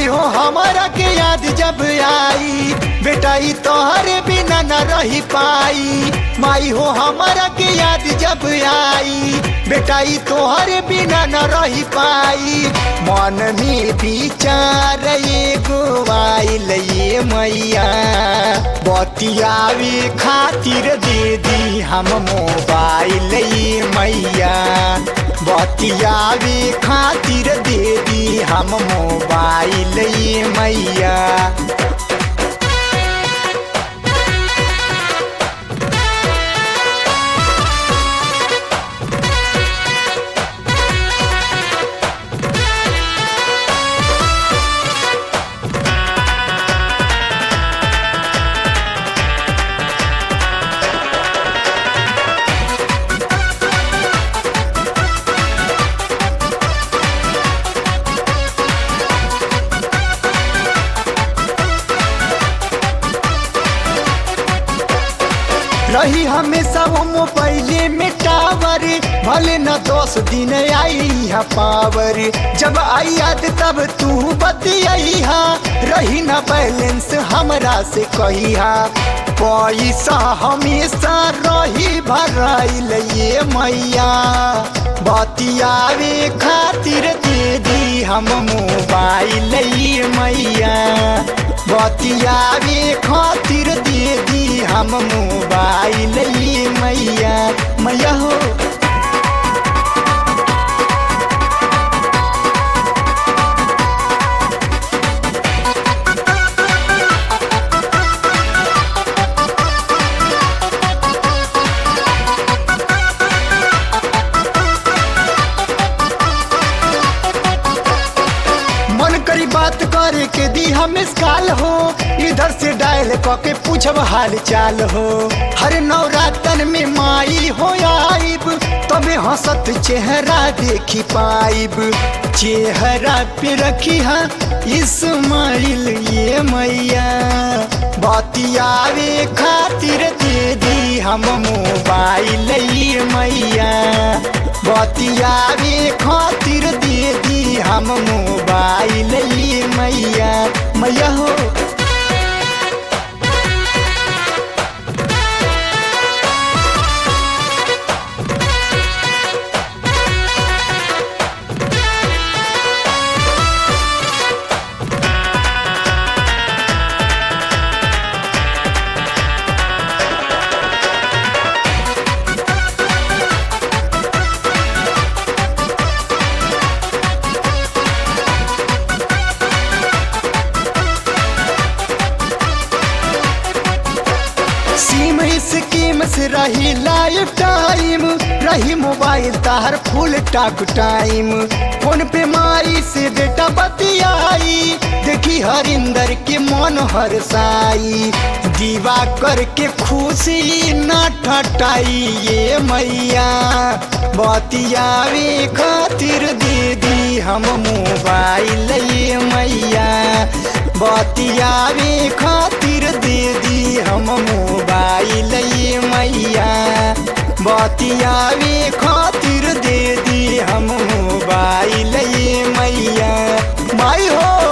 हो हमारा के याद जब आई, बेटा ई तोहरे बिना न रही पाई। माई हो हमारा के याद जब आई, बेटा ई तोहरे बिना न रही पाई। मन में विचार एगो आइल ये मैया, बतियावे खातिर दे दी हम मोबाइल ये मैया, बतियावे खातिर दे दी हम मोबाइल ये मैया। रही हमेशा वो मोबाइले में टावर, भले न 10 दिन आई हा पावर। जब आई याद तब तू बतियाई हा, रही न बैलेंस हमरा से कही हा। पैसा हमेशा रही भराइल ये मैया, बतियावे खातिर दे दी हम मोबाइल ये मैया, बतियावे खातिर दे दी हम मोबाइल ये मैया। मैया हो बात करे के दी हम काल हो, इधर से डायल करके पूछब हाल चाल हो। हर नवरातन में माई हो आइब, तबे हंसत चेहरा देखी पाइब। चेहरा पे रखी हा इस्माइल ये मैया, बतियावे खातिर दे दी हम मोबाइल ये मैया, बतियावे खातिर दे दी हम मोबाइल ये मैया। मैया हो स्कीम से रही लाइफ टाइम, रही मोबाइल तार फुल टाक टाइम। फोन पे माई से बेटा बतियाई, देखी हरिंदर के मन हरसाई। दीवा करके खुशी न ठटाई ये मैया, बतियावे खातिर दे दी हम मोबाइल ये मैया, बतियावे खातिर दे दी हम मोबाइल ये मैया, बतियावे खातिर दे दी हम मोबाइल ये मैया। माई हो